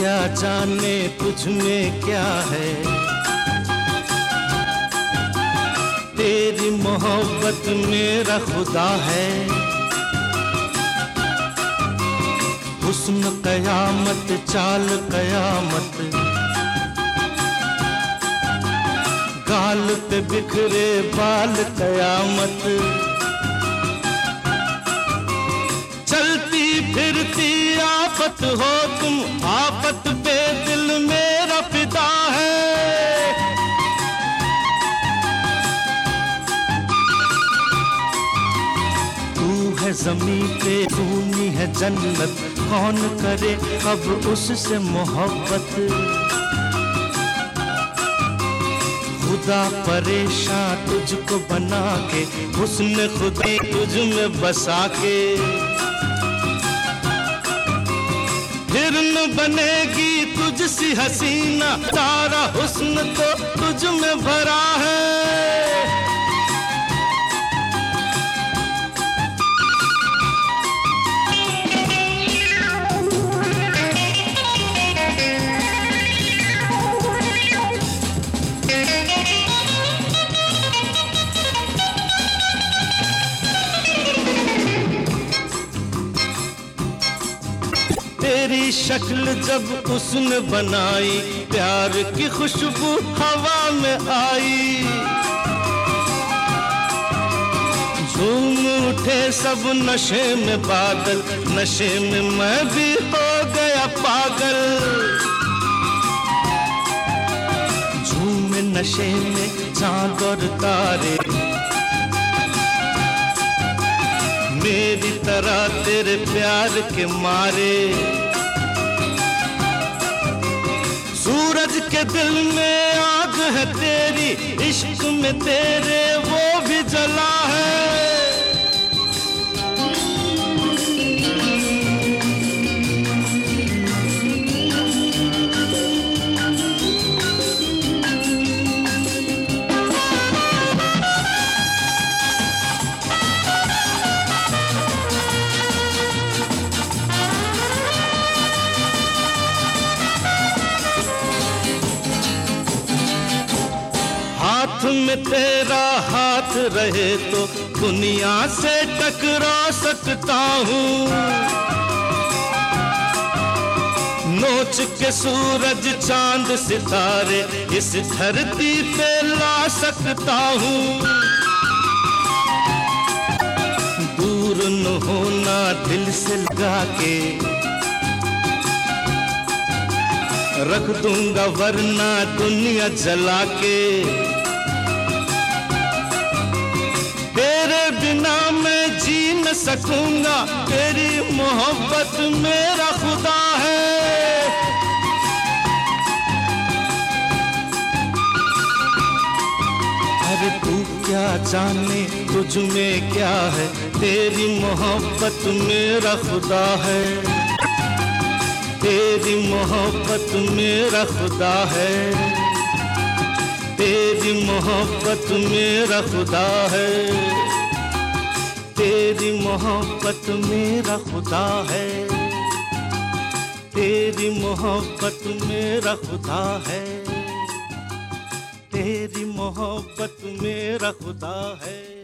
क्या जाने तुझ में क्या है, तेरी मोहब्बत मेरा खुदा है। हुस्न कयामत चाल कयामत, गाल पे बिखरे बाल कयामत। चलती फिरती आफत हो तुम, आफत पे दिल मेरा फिदा है। तू है ज़मीं पे खूनी है जन्नत, कौन करे अब उससे मोहब्बत। खुदा परेशान तुझको बना के, हुस्न खुदा तुझ में बसा के। फिर न बनेगी तुझसी हसीना, सारा हुस्न तो तुझ में भरा है। तेरी शक्ल जब उसने बनाई, प्यार की खुशबू हवा में आई। झूम उठे सब नशे में बादल, नशे में मैं भी हो गया पागल। झूमे नशे में चांद और तारे, मेरी तरह तेरे प्यार के मारे। सूरज के दिल में आग है तेरी, इश्क में तेरे वो भी जला है। हाथ में तेरा हाथ रहे तो दुनिया से टकरा सकता हूँ। नोच के सूरज चांद सितारे इस धरती पे ला सकता हूँ। दूर न होना दिल से लगा के रख दूंगा, वरना दुनिया जला के। तेरे बिना मैं जी न सकूंगा, तेरी मोहब्बत मेरा खुदा है। अरे तू क्या जाने तुझ में क्या है, तेरी मोहब्बत मेरा खुदा है। तेरी मोहब्बत मेरा खुदा है, तेरी मोहब्बत मेरा खुदा है। तेरी मोहब्बत मेरा खुदा है, तेरी मोहब्बत मेरा खुदा है। तेरी मोहब्बत मेरा खुदा है।